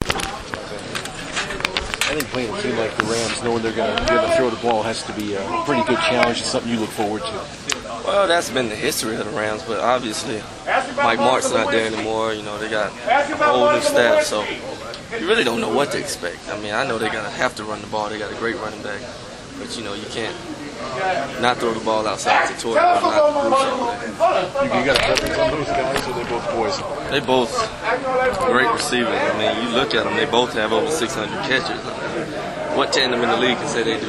I think playing a team like the Rams, knowing they're going to be able to throw the ball, has to be a pretty good challenge and something you look forward to. Well, that's been the history of the Rams, but obviously Mike Martz's not there anymore. You know, they got a whole new staff, so you really don't know what to expect. I mean, I know they're going to have to run the ball. They got a great running back, but you know, you can't not throw the ball outside to Torrey or not Bruce over there. You got a preference on those guys, or they both poison? They both great receivers. I mean, you look at them; they both have over 600 catches. What tandem in the league can say they do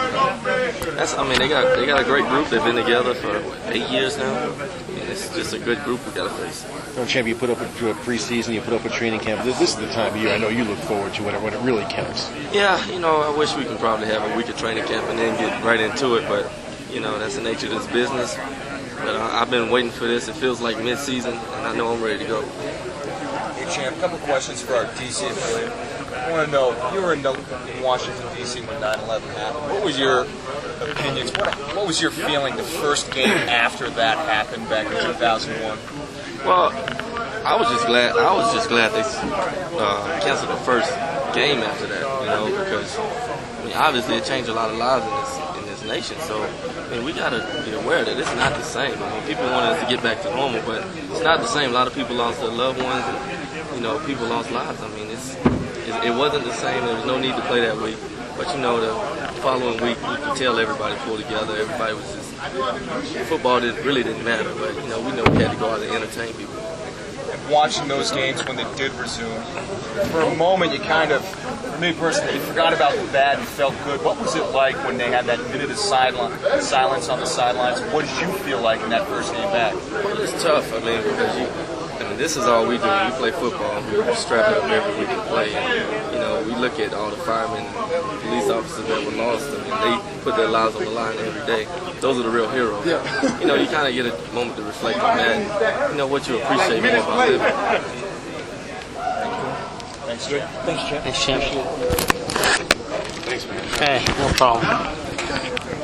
that? I mean, they got a great group. They've been together for 8 years now, and it's just a good group we got to face. Champ, you put up a preseason, you put up a training camp. This is the time of year I know you look forward to when it really counts. Yeah, you know, I wish we could probably have a week of training camp and then get right into it, but you know, that's the nature of this business. But I've been waiting for this. It feels like mid-season, and I know I'm ready to go. Hey, Champ, a couple questions for our D.C. affiliate. I want to know, you were in Washington, D.C. when 9/11 happened. What was your opinions? What was your feeling the first game after that happened back in 2001? Well, I was just glad they canceled the first game after that, you know, because I mean, obviously it changed a lot of lives in this nation. So I mean, we gotta be aware that it's not the same. I mean, people want us to get back to normal, but it's not the same. A lot of people lost their loved ones, and you know, people lost lives. I mean, it wasn't the same. There was no need to play that week. But you know, the following week, you could tell everybody pulled together. Everybody was just football really didn't matter. But you know, we know we had to go out and entertain people. Watching those games when they did resume, for a moment you kind of, for me personally, you forgot about the bad and felt good. What was it like when they had that minute of silence on the sidelines? What did you feel like in that first game back? Well, it's tough. I mean, because this is all we do. We play football. We're strapped up every week to play. And, you know, we look at all the firemen and police officers that were lost. I mean, they put their lives on the line every day. Those are the real heroes. Yeah. You know, you kind of get a moment to reflect on that. And, you know, what you appreciate more about living. Thanks, Jay. Thanks, Champ. Thanks, man. Hey, no problem.